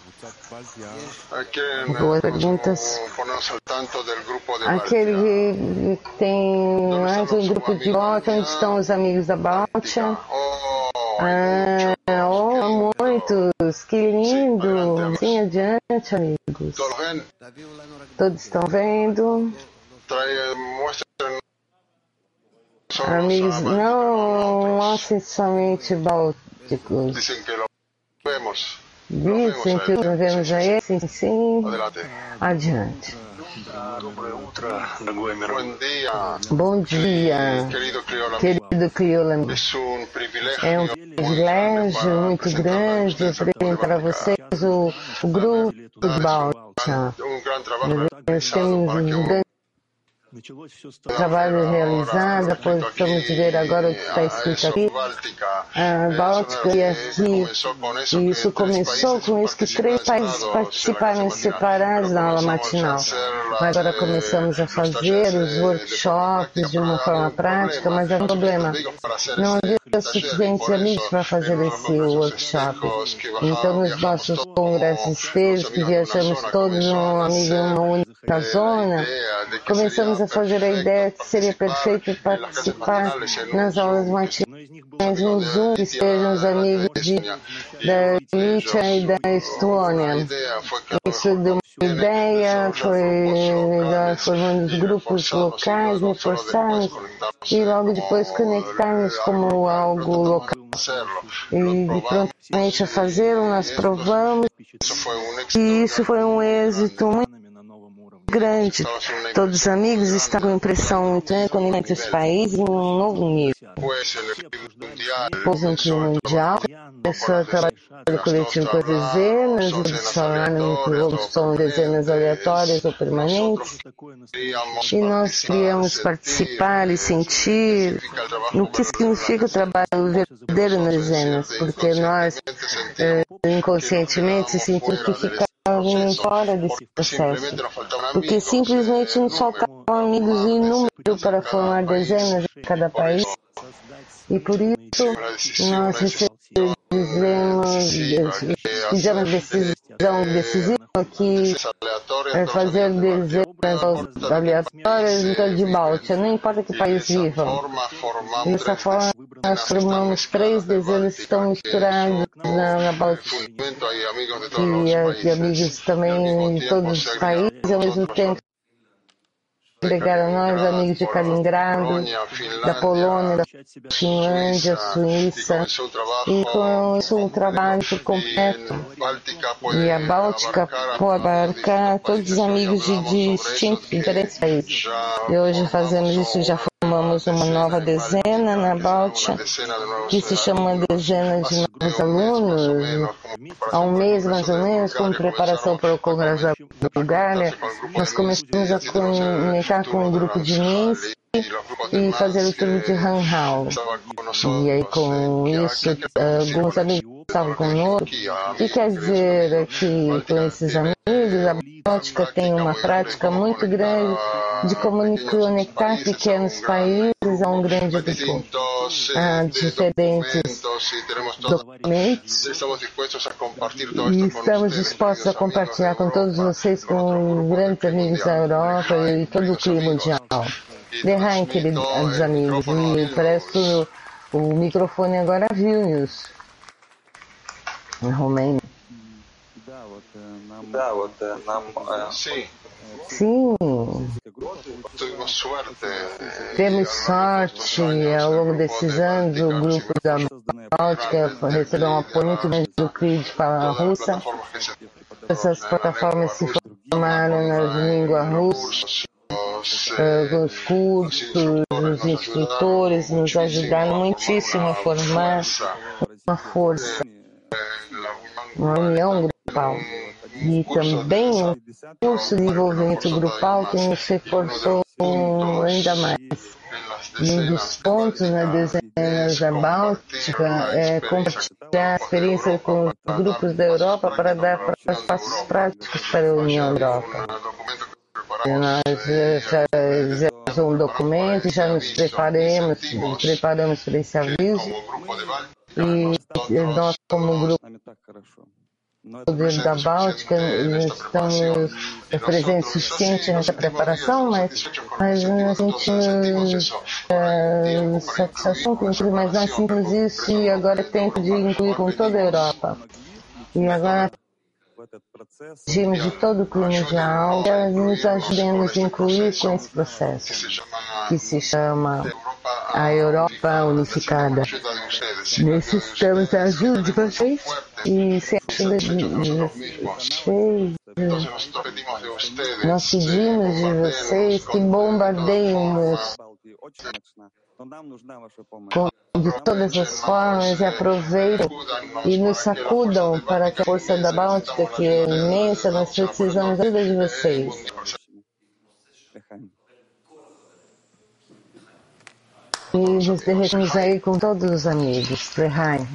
Boas perguntas. Aquele que tem mais um grupo de volta, onde estão os amigos da Baltia? Muitos, que lindo! Sim, adiante, amigos. Todos estão vendo? Amigos, não mostrem somente bálticos. Dizem que não vemos aí? Sim. Adiante. Bom dia, querido Crioula. É um privilégio muito grande apresentar a vocês o grupo de Baltia. Nós temos um grande trabalho realizado, possamos ver agora o que está escrito aqui. A Báltica e aqui, e isso começou com isso que 3 países participaram separados na aula matinal. Mas agora começamos a fazer os workshops de uma forma prática, mas é um problema. Não havia suficientes amigos para fazer esse workshop. Então, nos nossos congressos esteiros, que viajamos todos um amigo em uma única zona, começamos a fazer a ideia que seria perfeito participar nas aulas matinais no Zoom, que estejam os amigos da Lítia e da Estônia. Isso deu uma ideia, foi formando os grupos locais, reforçarmos e logo depois conectarmos como algo local. E prontamente a fazer, nós provamos e isso foi um êxito muito grande. Todos os amigos estavam com impressão muito grande entre os países em um novo nível. Depois um clima mundial, começou a trabalhar coletivo com as dezenas, e todos falaram que são dezenas aleatórias ou permanentes. E nós queríamos participar e sentir o que significa o trabalho verdadeiro nas dezenas, porque nós inconscientemente sentimos que ficávamos fora desse processo, porque simplesmente nos faltavam amigos em número para formar dezenas em cada país, e por isso nós fizemos decisão decisiva que é fazer dezenas aleatórias de Baltia, não importa que país vivam. Dessa forma, nós formamos 3 dezenas que estão misturados na Baltia. E amigos também de todos os países, ao mesmo tempo agregaram nós, amigos de Kaliningrado, da Polônia, da Finlândia, Suíça, e com isso um trabalho por completo. E a Báltica pode abarcar todos os amigos de diferentes países. E hoje fazemos isso, já formamos uma nova dezena na Báltica, que se chama Dezena de Novos Alunos. Há um mês, mais ou menos, como preparação para o Congresso da Bulgária, nós começamos a conectar com um grupo de Minsk e fazer o turno de Hanhal. E aí, com isso, alguns amigos estavam conosco. O que quer dizer é que, com esses amigos, a Báltica tem uma prática muito grande de conectar pequenos países a um grande grupo. Há diferentes documentos e estamos dispostos a compartilhar com todos vocês, com grandes amigos da Europa e todo o clima mundial. Derraem, queridos amigos, e eu presto o microfone agora a Vilnius, em Romênia. Sim, temos sorte ao longo desses anos. O grupo da Báltica recebeu um apoio muito grande do CRID para a Rússia. Essas plataformas se formaram na língua russa. Os cursos, os instrutores nos ajudaram muitíssimo a formar uma força, uma união grupal. E também o curso de desenvolvimento grupal que nos reforçou ainda mais. E um dos pontos na dezena da Báltica é compartilhar a experiência com os grupos da Europa para dar passos práticos para a União Europa. Nós já fizemos um documento, já nos preparamos para esse aviso, e nós como grupo poder da Báltica, estamos presentes suficiente nessa preparação, mas nós sentimos satisfação com isso, mas nós sentimos isso e agora é tempo de incluir com toda a Europa. E agora agimos de todo o clima mundial, nos ajudando a nos incluir com esse processo, que se chama a Europa Unificada. Necessitamos da ajuda de vocês e sem a ajuda de vocês, nós pedimos de vocês que bombardeiem-nos de todas as formas e aproveitem e nos sacudam para que a força da Báltica, que é imensa, nós precisamos da ajuda de vocês. E nos derretemos aí com todos os amigos. Lehaim.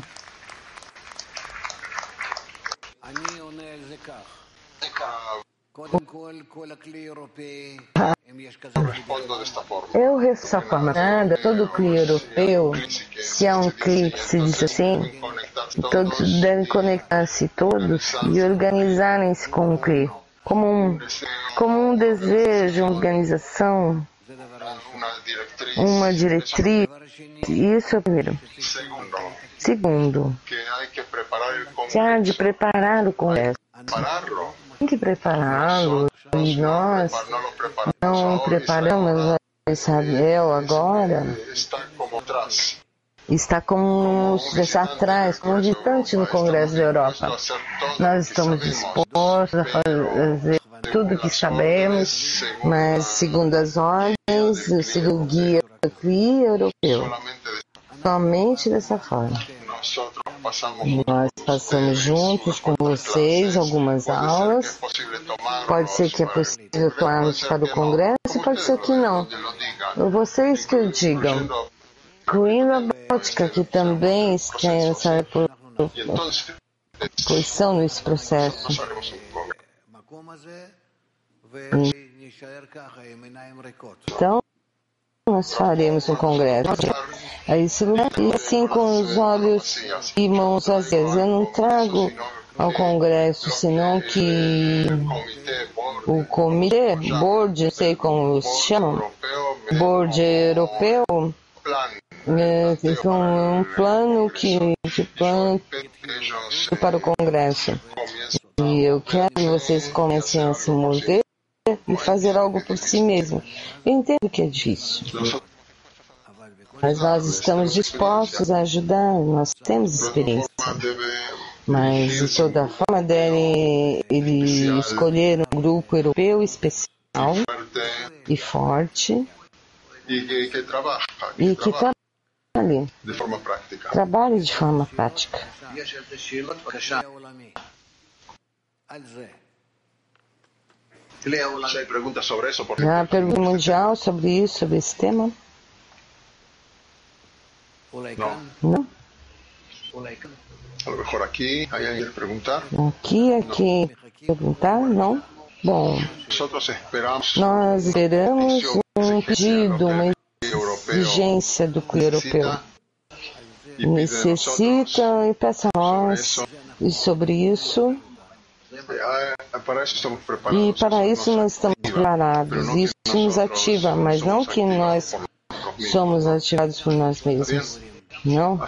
Eu respondo dessa forma. Todo o CLI europeu, se há um CLI que se diz assim, todos devem conectar-se todos e organizarem-se com o CLI. Como um desejo, uma organização, uma diretriz. Isso é o primeiro. Segundo, que há de preparar o Congresso. Tem que prepará-lo e nós não preparamos. Israel agora está como se estivesse atrás, como distante no Congresso da Europa. Nós estamos dispostos a fazer tudo o que sabemos, mas segundo as ordens, segundo o guia europeu. Somente dessa forma. Nós passamos juntos com vocês algumas aulas. Pode ser que é possível tomarmos para o Congresso e pode ser que não. Vocês que o digam. Incluindo a Báltica, que também está em essa posição nesse processo. Então, nós faremos um congresso. E assim com os olhos e mãos vazias. Eu não trago ao congresso, senão que o comitê, board, não sei como se chama, board europeu, é um plano para o congresso. E eu quero que vocês comecem a se mover e fazer algo por si mesmo. Eu entendo que é difícil, mas nós estamos dispostos a ajudar, nós temos experiência. Mas, de toda forma, devem escolher um grupo europeu especial e forte e que trabalhe de forma prática. Já pergunta mundial sobre isso, sobre esse tema? Não? Aqui, perguntar? Não? Bom, nós esperamos um pedido, uma exigência do CLI europeu. Necessita e peça a nós e sobre isso. E para isso nós estamos preparados. Isso nos ativa, mas não que nós somos ativados por nós mesmos. Não?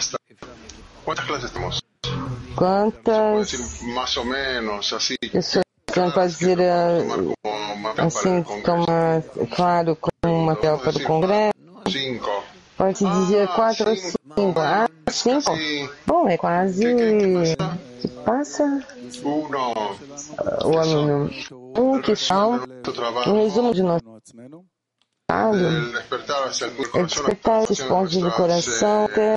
Quantas pessoas pode dizer assim, tomar claro como um material para o Congresso? Pode dizer 4 ou 5. 5? Bom, é quase que passa o aluno. Que são um resumo de nosso trabalho. É despertar esses pontos do coração até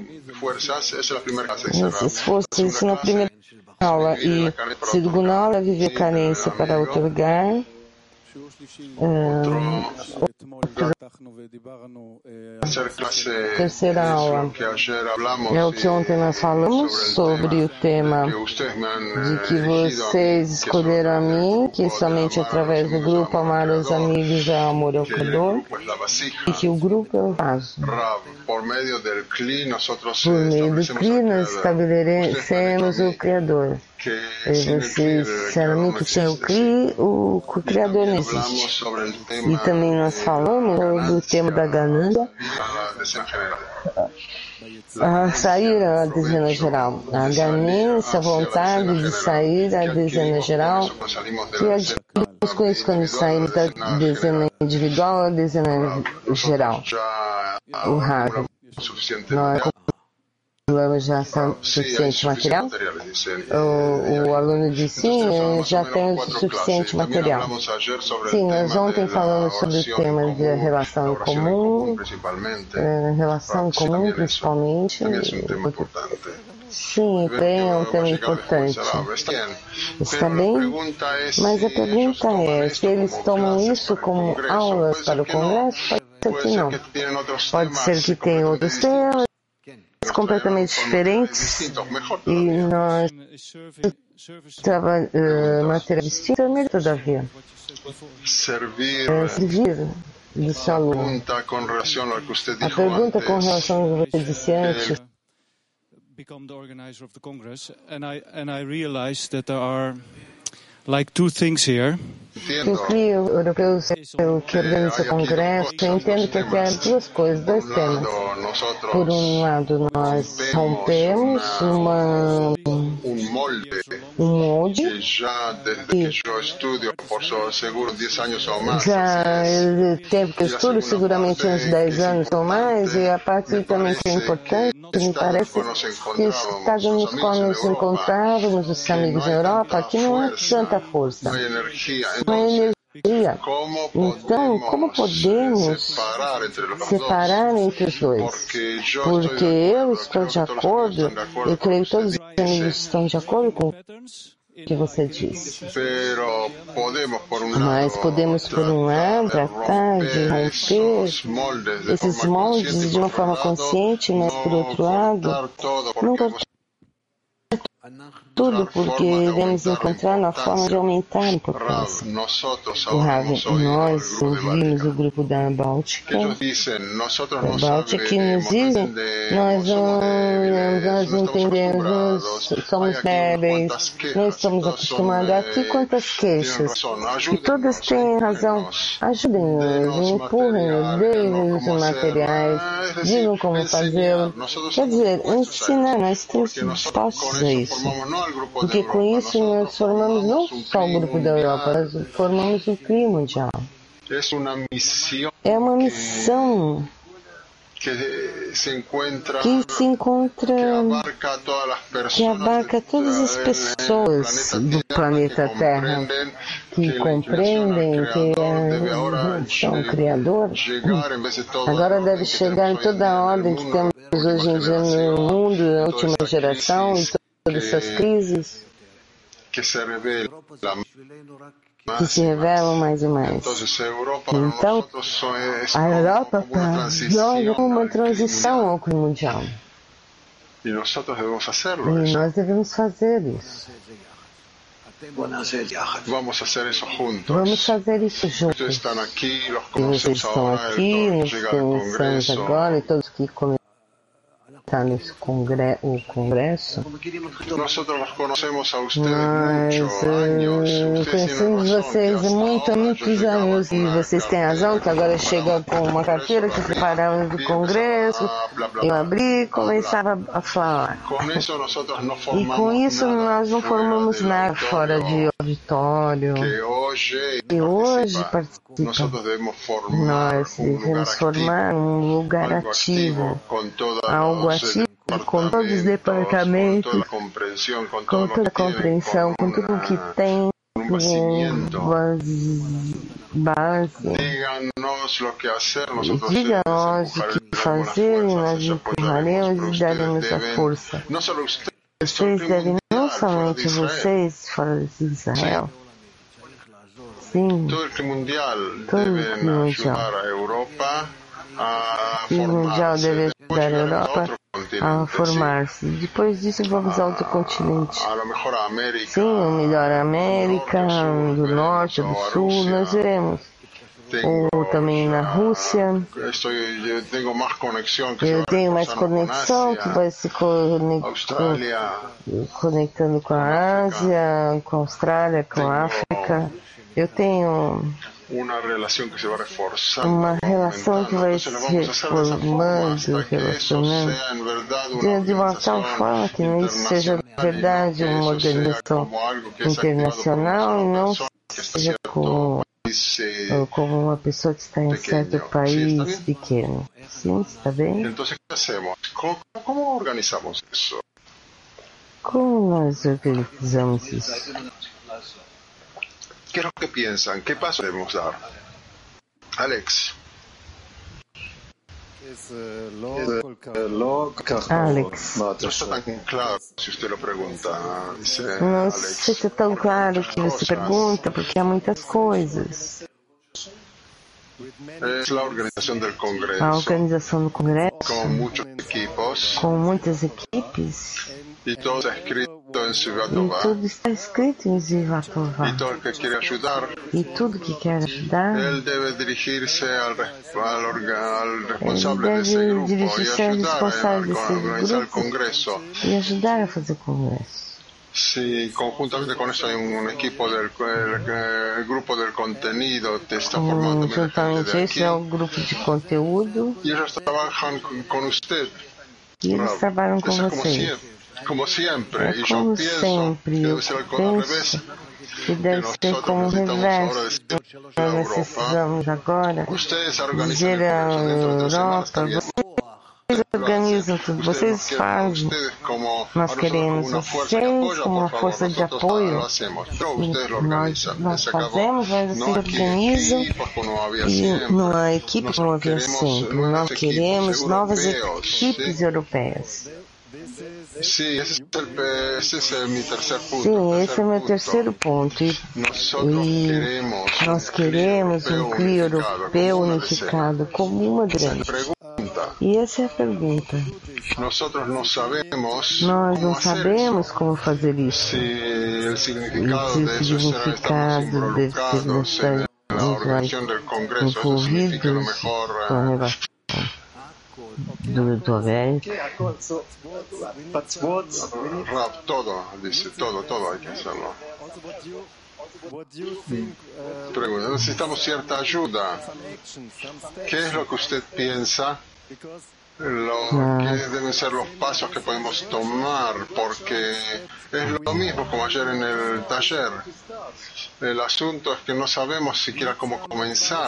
esse esforço. Isso na primeira aula. E segunda aula é viver carência para otorgar Terceira aula é o que ontem nós falamos sobre o tema de que vocês escolheram a mim, que somente através do grupo Amar os Amigos é amor ao Criador, e que o grupo é o vaso. Por meio do Kli nós estabelecemos o Criador. E vocês disseram que sem o Kli, o Criador não existe. E também nós falamos do tema da ganância, a sair a dezena geral. A ganância, a vontade de sair a dezena geral, que adquirimos com isso quando saímos da dezena individual à dezena geral. O Rav, nós acumulamos já suficiente material? O aluno disse sim, já tem suficiente material. Sim, nós ontem falamos sobre o tema de relação comum, principalmente. Sim, tem um tema importante. Está bem? Mas a pergunta é, se eles tomam isso como aulas para o Congresso, pode ser que não. Pode ser que tenham outros temas completamente diferentes e nós matéria distinta, mas todavia servir do seu aluno. A pergunta com relação ao que você disse antes, become the organizer of the Congress, and I realized that there are like two things here. O CRI europeu que organiza o Congresso, eu entendo que aqui há duas coisas, dois temas. Por um lado, nós rompemos um molde que já tempo que eu estudo, seguramente uns 10 anos ou mais, e a parte também que é importante, me parece que estávamos quando nos encontrávamos, os amigos na Europa, aqui não há tanta força. Uma energia. Então, como podemos separar entre os dois? Porque eu estou de acordo, eu creio que todos os amigos estão de acordo com o que você disse. Mas podemos, por um lado, tratar de romper esses moldes de uma forma consciente, mas, por outro lado, não cortar tudo, porque iremos encontrar uma forma de aumentar a importância. O Rav, nós ouvimos o grupo da Báltica, que nos dizem, nós entendemos, somos débeis, não estamos acostumados aqui quantas queixas, e todas têm razão. Ajudem-nos, empurrem-nos, deem-nos os materiais, digam como fazê-lo. Quer dizer, ensinar, nós estamos dispostos a isso. Porque com isso nós formamos não só o grupo da Europa, nós formamos o CRI mundial. É uma missão que se encontra, que abarca todas as pessoas do planeta Terra, que compreendem que são o Criador. Agora deve chegar em toda a ordem que temos hoje em dia no mundo, na última geração, e todas essas crises que se revelam mais e mais. Então, a Europa para nós é uma transição ao clima mundial. E nós devemos fazer isso. Vamos fazer isso juntos. E vocês estão aqui, nós conhecemos agora, e todos que começaram nesse congresso. Nós conhecemos vocês há muitos anos e vocês têm razão que agora chega com uma carteira que prepararam do congresso. Eu abri e começava a falar. E com isso nós não formamos nada fora de auditório. E hoje nós devemos formar um lugar ativo, algo ativo com todos os departamentos, com toda a compreensão, com tudo o que tem base. Diga-nos o que fazer e nós empurraremos e daremos a força. Vocês devem, não somente vocês, fora de Israel, Sim, todo el clima mundial todo o deben clima ayudar a Europa a o mundial formarse. deve Después ajudar a llegaremos a Europa otro a continente, ¿sí? formar-se. Depois disso, vamos a outro continente. A lo mejor a América Sim, o melhor a del América, norte o sur, do norte, do o a sul, nós Rusia. veremos. Tengo Ou também na Rússia. yo tengo más conexión que se va Eu a tenho mais reforzar con conexão, que Asia, vai se Australia, conectando com con a África. Ásia, com a Austrália, com a África. Eu tenho Una relación que se va reforzando, uma relação que aumentando. vai Entonces lo se vamos a hacer de esa forma reformando, hasta que eso relacionando, sea en verdad una de uma tal forma que não isso seja de verdade uma organização como algo que es activado por internacional e una não sola persona que está seja como uma pessoa que está em certo país pequeno. Sim, está bem? Entonces, ¿qué hacemos? ¿Cómo organizamos eso? Como nós organizamos isso? ¿Qué es lo que piensan? ¿Qué paso debemos dar? Alex. Alex, No está tan claro si usted lo pregunta, dice não Alex. sei se é tão claro que você pergunta, porque há muitas coisas. Es la organización del A Congreso, organização do Congresso, con muchos equipos, com muitas equipes, y todo está escrito en e Sviatova. tudo está escrito em Zivatová. Y todo el que quiere ayudar, E tudo que quer ajudar, él debe dirigirse al ele responsable de ese deve grupo y dirigir-se ao ayudar responsável a desse organizar el grupo Congreso. e ajudar a fazer o Congresso. Si conjuntamente con eso hay un equipo el grupo del contenido te está formando Juntamente de esse aquí, é o grupo de conteúdo y ellos trabajan con usted. e eles trabalham com Eso es vocês. como siempre. É Y yo como pienso sempre, que eu debe ser al revés, penso que deve ser como o reverso. Nós precisamos agora ustedes organizan dizer el à Congreso dentro de 3 semanas, está Europa, bien. vocês organizam tudo, vocês fazem. Nós queremos vocês como uma força de apoio. Nós fazemos, mas vocês organizam e não há equipe como havia sempre. Nós queremos novas equipes europeias. Sim, esse é meu terceiro ponto. Sim, esse é o meu terceiro ponto. E nós queremos um CLI europeu unificado como uma grande. E essa é a pergunta. Nós não sabemos como fazer isso. E o significado deve ser nessa envolvidos com a relação do América. Todo, dice, todo hay que hacerlo. Pregunta, necesitamos cierta ayuda. ¿Qué es lo que usted piensa? Que deben ser los pasos que podemos tomar, porque es lo mismo como ayer en el taller. El asunto es que no sabemos siquiera cómo comenzar.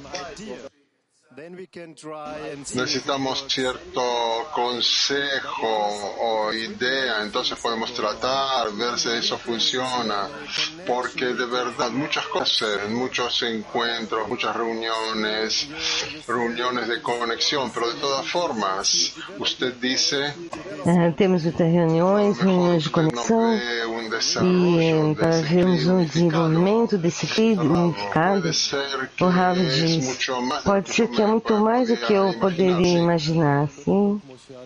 Necesitamos cierto consejo o idea, entonces podemos tratar, ver si eso funciona, porque de verdad muchas cosas, muchos encuentros, muchas reuniones de conexión, pero de todas formas, usted dice... Temos muitas reuniões de conexão e para vermos um desenvolvimento desse CLI unificado, o Rav diz, pode ser que é muito mais do que eu poderia imaginar, sim?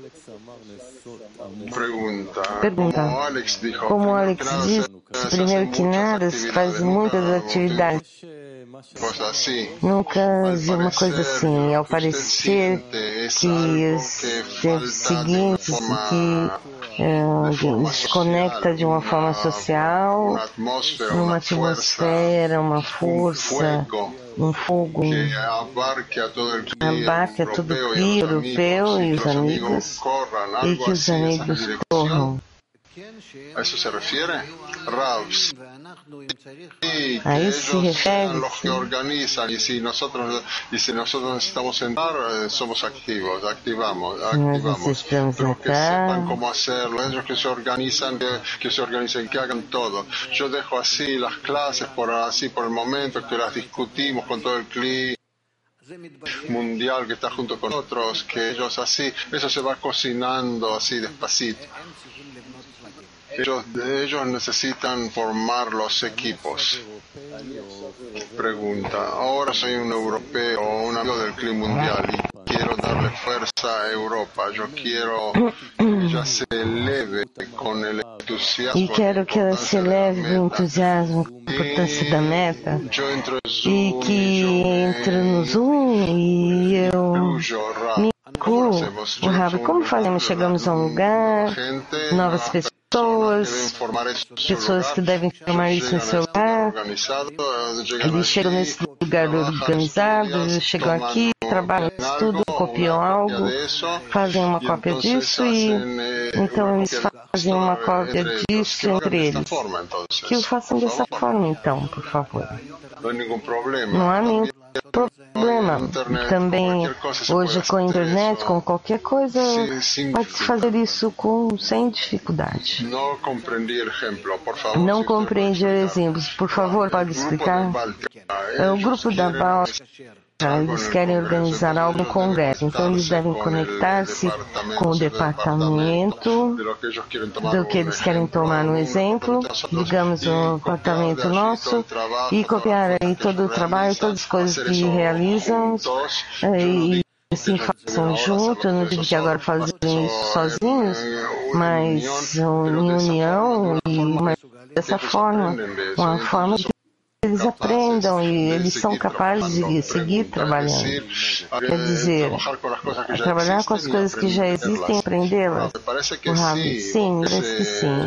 Pergunta. Como Alex disse, primeiro que nada, se faz muitas atividades. Nunca vi uma coisa assim, ao parecer que os tempos seguintes que se conecta de uma forma social, numa atmosfera, uma força, um fogo que abarca todo o CLI europeu e os amigos corram. A isso se refere? Rav, a isso se refere? Los que organizan y si nosotros necesitamos entrar, somos activamos. Pero que sepan cómo hacerlo, ellos que se organizan, que hagan todo. Yo dejo así las clases por el momento, que las discutimos con todo el CLI mundial que está junto con otros, que ellos así, eso se va cocinando así despacito. Ellos necesitan formar los equipos. Pregunta, ahora soy un europeo, un amigo del clima mundial y quiero darle fuerza a Europa. Yo quiero que ella se eleve con el entusiasmo. E quero que ela se eleve com o entusiasmo, com a importância da meta. E que entre no Zoom e eu me incluo. O Rabi, como fazemos? Chegamos a um lugar, novas pessoas que devem formar isso no seu lugar. Eles chegam nesse lugar organizado, chegam aqui, trabalham isso tudo, copiam algo, fazem uma cópia disso e então eles fazem uma cópia disso entre eles. Que o façam dessa forma então, por favor. Não há nenhum problema. Também hoje com a internet, com qualquer coisa, pode-se fazer isso sem dificuldade. Não compreendi exemplos. Por favor, pode explicar? O grupo da Báltica, eles querem organizar algum congresso, então eles devem conectar-se com o departamento do que eles querem tomar no exemplo, digamos o departamento nosso, e copiar aí todo o trabalho, todas as coisas que realizam, e assim façam junto. Eu não digo que agora fazem isso sozinhos, mas em união, e dessa forma, uma forma de eles aprendam e eles são capazes de seguir trabalhando. Quer dizer, trabalhar com as coisas que já existem e aprendê-las. O Rabi, sim, parece que sim.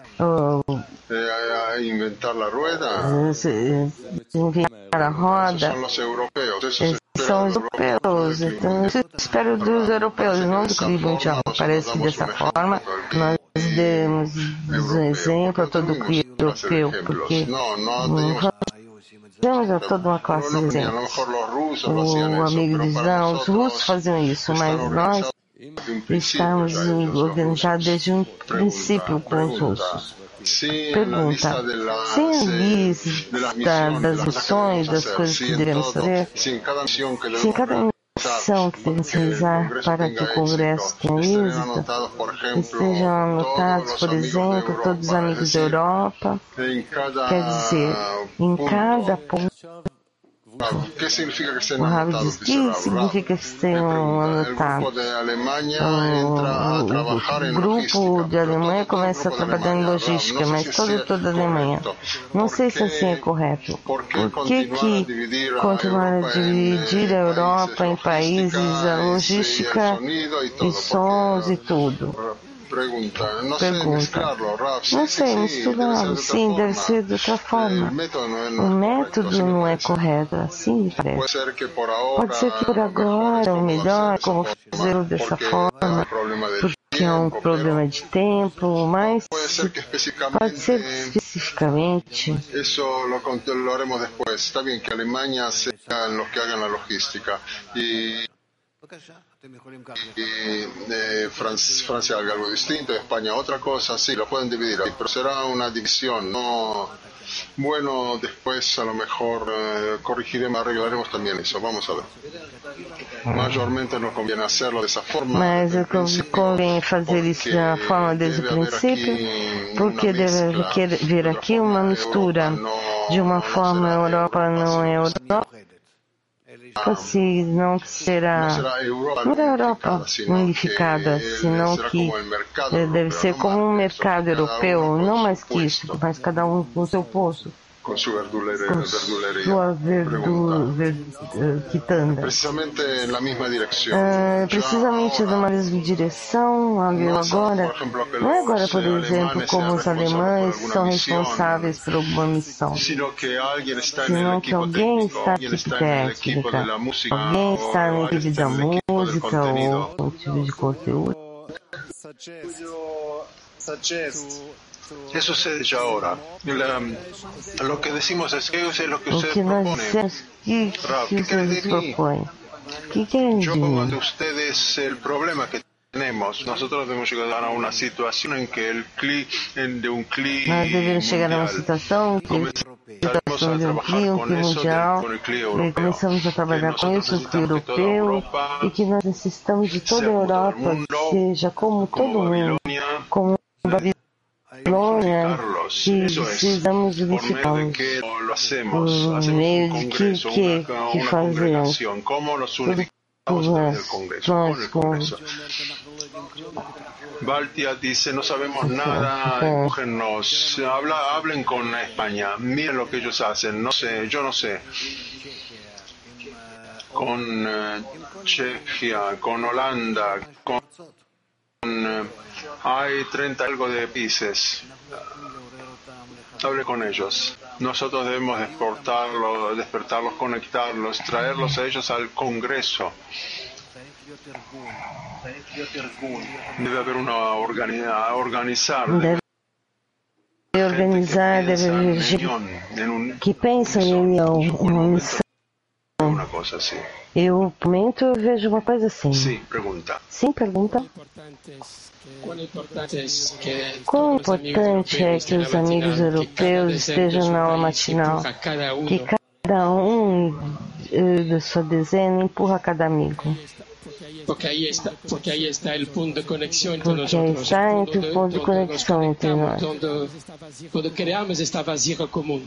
Inventar a rueda. Inventar a roda. Eles são os europeus. Então, eu espero dos europeus, não do clima mundial. Parece que dessa forma nós demos um exemplo a todo o clima europeu, porque temos a toda uma classe de exemplos. O amigo diz, não, os russos faziam isso, mas nós estamos organizados desde um princípio com os russos. Pergunta, sem a lista das missões, das coisas que devemos fazer, se cada missão que devemos realizar para que o Congresso tenha êxito, estejam anotados, por exemplo, todos os amigos da Europa, quer dizer, em cada ponto. O Rabi diz que significa que estejam anotados. O grupo de Alemanha começa a trabalhar em logística, mas toda a Alemanha. Não sei se assim é correto. Por que continuar a dividir a Europa em países, a logística e sons e tudo? Pergunta. Não sei, misturá-lo. Sim, deve ser de outra forma. O método não é correto, assim me parece. Pode ser que por agora o melhor, como fazê-lo dessa forma, porque é um problema de tempo, mas pode ser especificamente. Isso lo haremos depois. Está bem que a Alemanha seja os que hagam a logística. Francia haga algo distinto, España otra cosa, sí, lo pueden dividir ahí, pero será una división, no. Bueno, después a lo mejor corregiremos, arreglaremos también eso, vamos a ver. Mayormente nos conviene hacerlo de esa forma. Mas convém fazer isso da forma desde o princípio, porque deve vir aqui uma mistura de uma forma Europa não é Europa. Se não que será não é a Europa unificada, senão que deve ser como um mercado europeu, não mais que isso, mas cada um com o seu posto. Com sua quitanda. Precisamente na mesma direção, agora. Não é agora, por exemplo, como os alemães são responsáveis por alguma missão, senão que alguém está na equipe técnica, alguém está na equipe da música ou no tipo de conteúdo. Eso sucede ya ahora. Lo que decimos es que eso es lo que ustedes proponen. ¿Qué quieren decir? ¿Qué quieren decir? Yo pongo ante ustedes el problema que tenemos. Nosotros debemos llegar a una situación en que el de un clima nós devemos chegar a uma situação de um clima mundial, e começamos a trabalhar com isso, o clima europeu, e que nós necessitamos de toda a Europa, que seja como todo mundo, como Polônia que precisamos visitá-los. Por meio de que fazemos? Nós com Baltia dice, no sabemos nada, empújennos, hablen con España, miren lo que ellos hacen, no sé, yo no sé. Con Chequia, con Holanda, hay 30 algo de países. Hable con ellos. Nosotros debemos despertarlos, conectarlos, traerlos a ellos al Congreso. Debe haber una organizar. Deve organizar, deve haver que pensam em união, uma missão. Una cosa así. Eu, por momento, eu vejo uma coisa assim. Sí, pregunta. Sim, pergunta. Quão importante é que os amigos europeus estejam na aula matinal? Que cada um da sua dezena empurra cada amigo. Porque ahí está el punto de conexión entre Porque aí nosotros. está entre o ponto de conexão entre nós. Quando criamos esta vazia comum.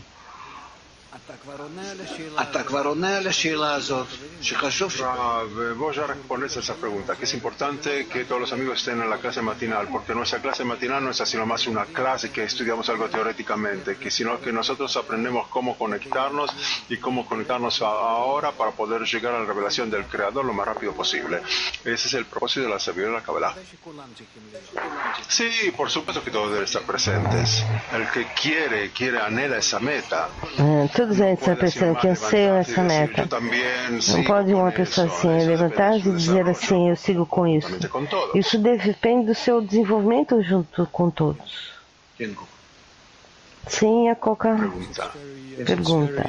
Vos ya respondes a esa pregunta, que es importante que todos los amigos estén en la clase matinal, porque nuestra clase matinal no es así nomás una clase que estudiamos algo teóricamente, sino que nosotros aprendemos cómo conectarnos y cómo conectarnos ahora para poder llegar a la revelación del Creador lo más rápido posible. Ese es el propósito de la sabiduría de la Kabbalah. Sí, por supuesto que todos deben estar presentes. El que quiere, anhela esa meta. Todos eles estão pensando que eu sei essa meta. Não pode uma pessoa assim levantar-se e dizer assim, eu sigo com isso. Isso depende do seu desenvolvimento junto com todos. Sim, a Coca pergunta.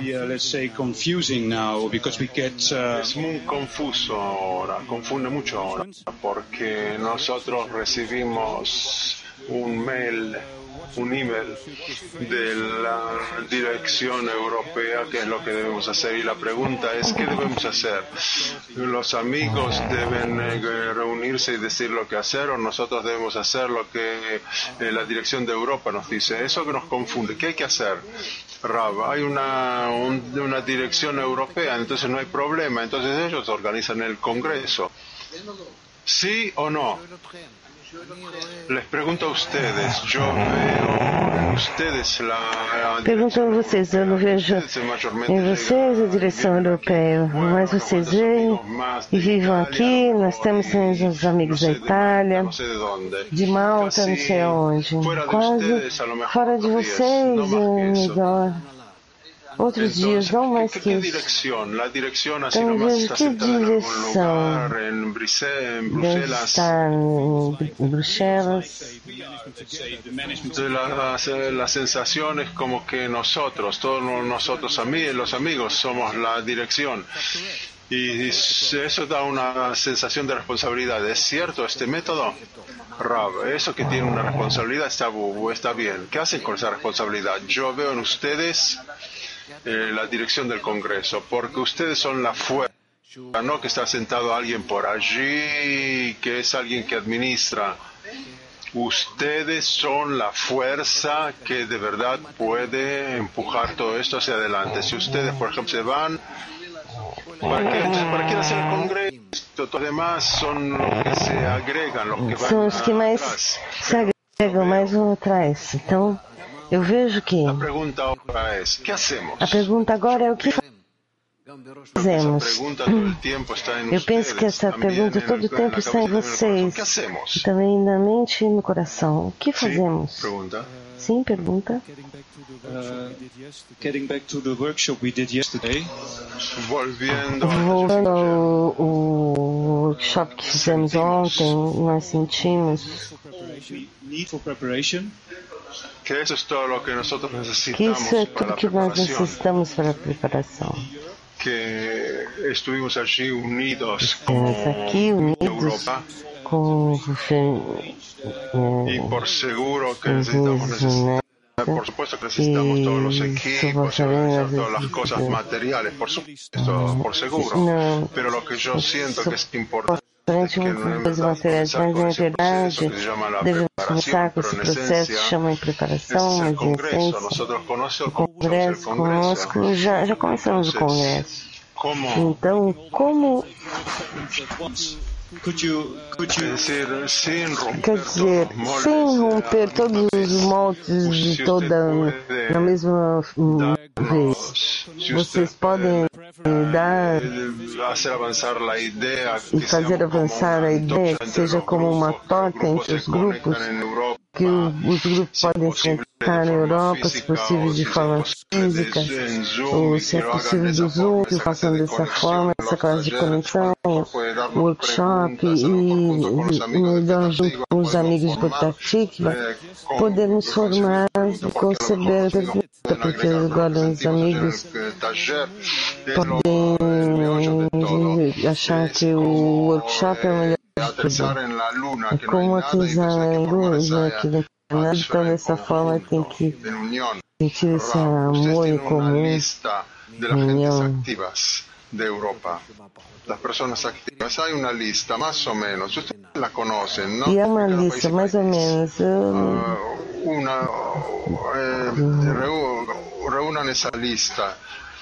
Es muy confuso ahora, confunde mucho ahora, porque nosotros recibimos un email de la dirección europea, que es lo que debemos hacer, y la pregunta es, ¿qué debemos hacer? ¿Los amigos deben reunirse y decir lo que hacer, o nosotros debemos hacer lo que la dirección de Europa nos dice? Eso que nos confunde. ¿Qué hay que hacer? Rab, hay una dirección europea, entonces no hay problema, entonces ellos organizan el Congreso. ¿Sí o no? Les pregunto a ustedes, yo veo en ustedes Pergunto a vocês, eu não vejo em vocês a direção europeia, mas vocês veem e vivem aqui, nós temos os amigos da Itália, de Malta, não sei aonde, quase fora de vocês, melhor. Outros dias, não mais que isso. Então vejo que direção deve estar em Bruxelas. La sensación es como que nosotros, todos nosotros los amigos, somos la dirección. Y eso da una sensación de responsabilidad. ¿Es cierto este método? Rab, eso que tiene una responsabilidad está bien. ¿Qué hacen con esa responsabilidad? Yo veo en ustedes la dirección del Congreso, porque ustedes son la fuerza, no que está sentado alguien por allí, que es alguien que administra. Ustedes son la fuerza que de verdad puede empujar todo esto hacia adelante. Si ustedes, por ejemplo, se van, ¿para qué hacer el Congreso? Los demás son los que se agregan, los que van São os que mais se agregam, mais vão atrás. Então, eu vejo que a pergunta ahora es, ¿qué hacemos? a pergunta agora é o que fazemos. Eu penso que essa pergunta todo o tempo está em vocês, e também na mente e no coração. O que fazemos? Sim, pergunta. Voltando ao workshop que fizemos ontem, nós sentimos que isso é tudo que nós necessitamos para a preparação. Que estuvimos aqui unidos Europa e por seguro que necesitamos por supuesto que necesitamos todos los equipos, todas las cosas materiales, por supuesto, por seguro. Pero lo que yo siento que es importante durante muitas vezes materiais, mas na verdade devemos começar com esse processo que chama de preparação, mas em essência, o congresso conosco, já começamos o congresso. Então, como... Quer dizer, sem romper todos os moldes de toda na mesma vez, vocês podem dar e fazer avançar a ideia que seja como uma torta entre os grupos, que os grupos podem se encontrar na Europa, se possível de forma física, ou se é possível do Zoom, que façam dessa forma, essa classe de conexão, workshop, e nós, junto com os amigos de Potatikva, podemos formar, conceber a pergunta, porque agora os amigos podem achar que o workshop é o melhor de tudo. É como aterrissar na lua aqui no planeta, então dessa forma tem que sentir esse amor em comum, união. De Europa, las personas activas. Hay una lista, más o menos. Ustedes la conocen, ¿no? E é uma lista, mais ou menos. Reúnan essa lista.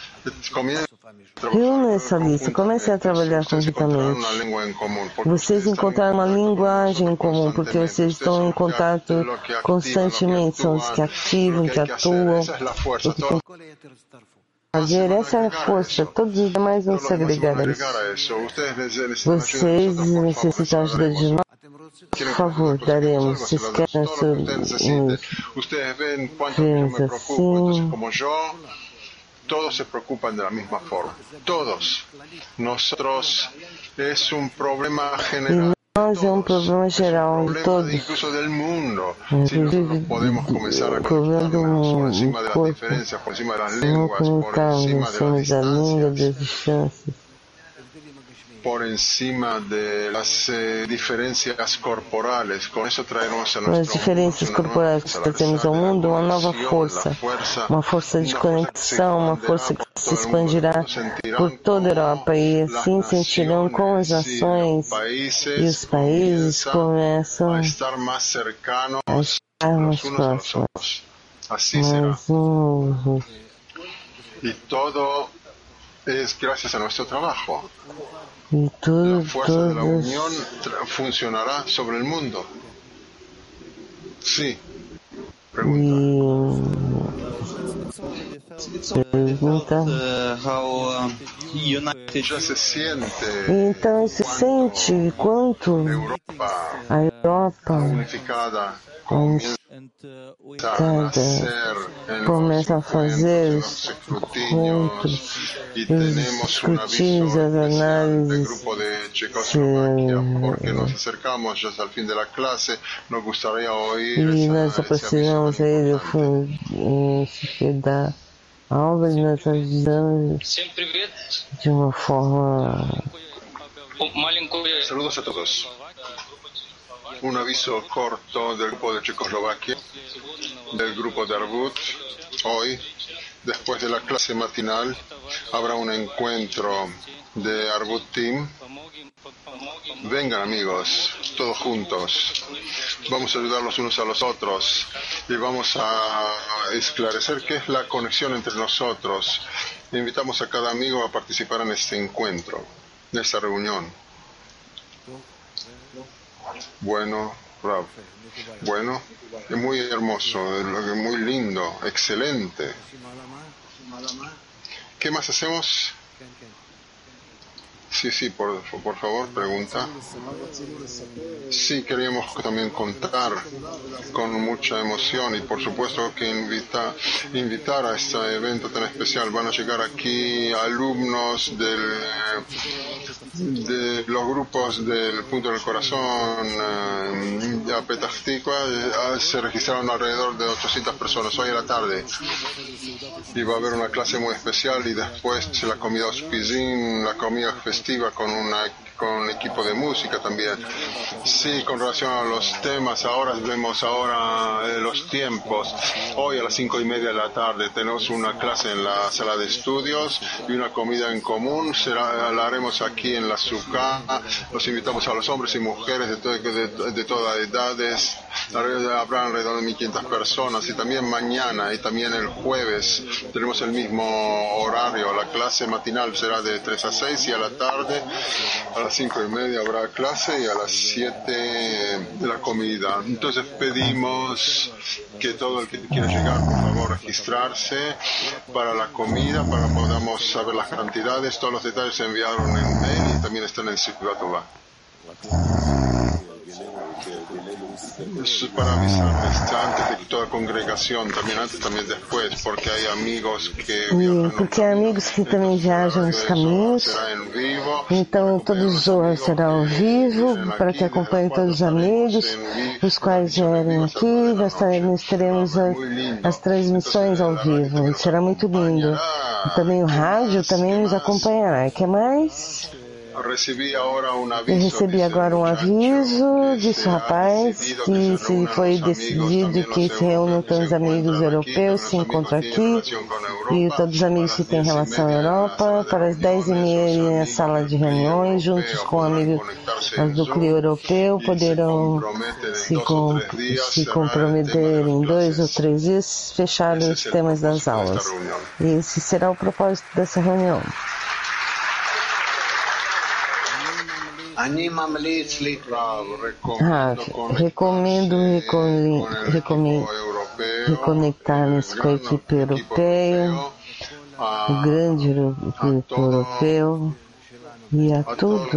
Reúna essa lista, comecem a trabalhar conjuntamente. Vocês encontraram uma linguagem em comum, porque vocês estão em contato constantemente, são os que ativam, que atuam, o que tem fazer, essa é a força, todos os demais vão se agregar a isso. Vocês necessitam ajuda de nós? Por favor, daremos. Vocês querem vermos assim? Todos se preocupan de la misma forma. Todos. Nosotros es un problema general. Nós é um problema geral de todos. Incluso del mundo. Si nosotros podemos comenzar a conectarnos por encima de las diferencias, por encima de las lenguas, por encima de las distancias, por encima de las diferencias corporales. Com isso traemos a as diferenças corporais que trazemos ao mundo, uma nova força, uma força de conexão, uma força que se expandirá por toda a Europa e assim sentirão como as nações e os países começam a estar mais próximos. Assim será. E todo é graças a nosso trabalho. Y la fuerza de la unión funcionará sobre el mundo. Sí. Pregunta. Já se siente. Então se sente quanto a Europa unificada começa a fazer os encontros e os escrutínios, as análises. E nós aproximamos aí do fundo da aula e nós ajudamos de uma forma. Saludos a todos. Un aviso corto del grupo de Checoslovaquia, del grupo de Arbut. Hoy, después de la clase matinal, habrá un encuentro de Arbut Team. Vengan amigos, todos juntos. Vamos a ayudar los unos a los otros y vamos a esclarecer qué es la conexión entre nosotros. Invitamos a cada amigo a participar en este encuentro, en esta reunión. Bueno, bravo. Bueno, es muy hermoso, muy lindo, excelente. ¿Qué más hacemos? Sí, por favor, pregunta. Sí, queríamos también contar con mucha emoción y por supuesto que invitar a este evento tan especial. Van a llegar aquí alumnos de los grupos del Punto del Corazón a Petah Tikva. Se registraron alrededor de 800 personas hoy a la tarde. Y va a haber una clase muy especial y después la comida auspizín, la comida festiva con una con equipo de música también. Sí, con relación a los temas, vemos los tiempos. Hoy a las 5:30 de la tarde tenemos una clase en la sala de estudios y una comida en común. La haremos aquí en la Sukkah. Los invitamos a los hombres y mujeres de todas edades. Habrá alrededor de 1.500 personas. Y también mañana y también el jueves tenemos el mismo horario. La clase matinal será de 3 a 6 y a la tarde a las 5:30 habrá clase y a las 7 la comida. Entonces pedimos que todo el que quiera llegar, por favor, registrarse para la comida, para que podamos saber las cantidades. Todos los detalles se enviaron en mail y también están en el sitio Tová. Eso es para avisarles antes de toda congregação, também antes, também depois, porque há amigos que porque há amigos que também viajam nos caminhos, então todos os horas será ao vivo, para que acompanhem todos os amigos, os quais vierem aqui, nós teremos as transmissões ao vivo, e será muito lindo. E também o rádio também nos acompanhará. O que mais? Eu recebi agora um aviso, disse o rapaz, que se foi decidido que se reúnam todos os amigos europeus, se encontram aqui, e todos os amigos que têm relação à Europa, para as 10:30 na sala de reuniões, juntos com amigos do CLIO europeu, poderão se comprometer em 2 ou 3 dias, fechar os temas das aulas. E esse será o propósito dessa reunião. Recomendo reconectar-nos com a equipe europeia, o grande grupo europeu, e a todos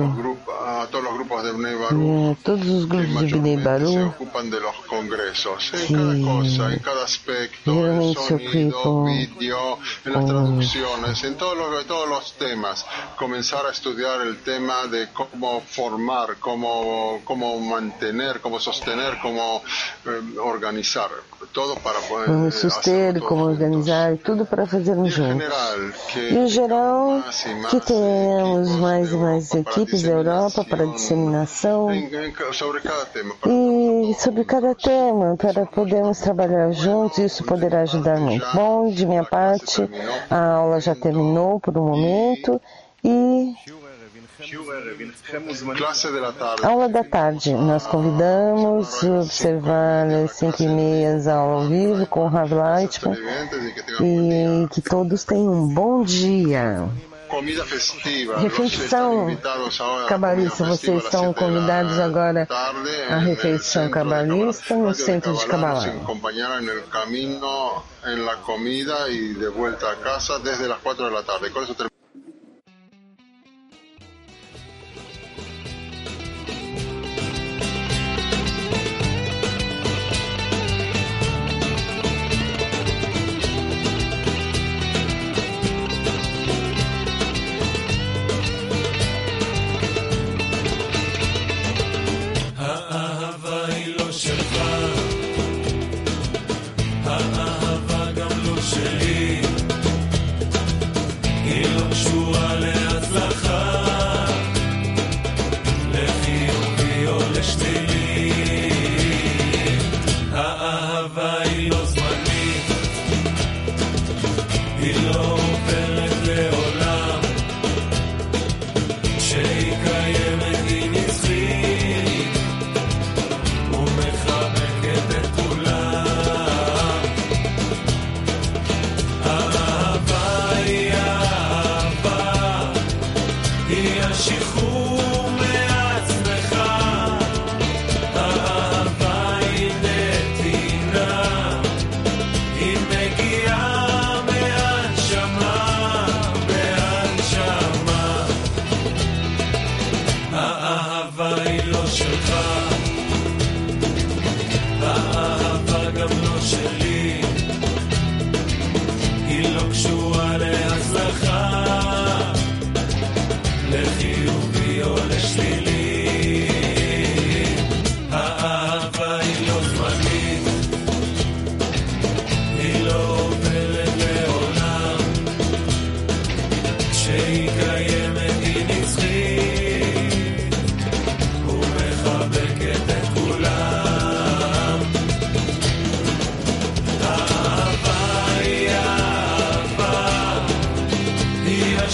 os grupos de Bnei Baruch que geralmente se ocupam nas traduções, em todos os temas, começar a estudar o tema de como formar, como manter, como sostener, como organizar, tudo para poder como suster, como organizar, tudo para fazermos juntos. E em geral, que tenhamos mais e mais equipes da Europa para disseminação e sobre cada tema, para podermos trabalhar juntos, isso poderá ajudar muito. Bom, de minha parte, a aula já terminou por um momento e aula da tarde, nós convidamos a observar às 5:30 a aula ao vivo com o Rav Leitman e que todos tenham um bom dia. Refeição cabalista, vocês estão convidados agora à refeição cabalista no centro de Kabbalah. En la comida y de vuelta a casa desde las 4 de la tarde. Con eso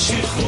Shit.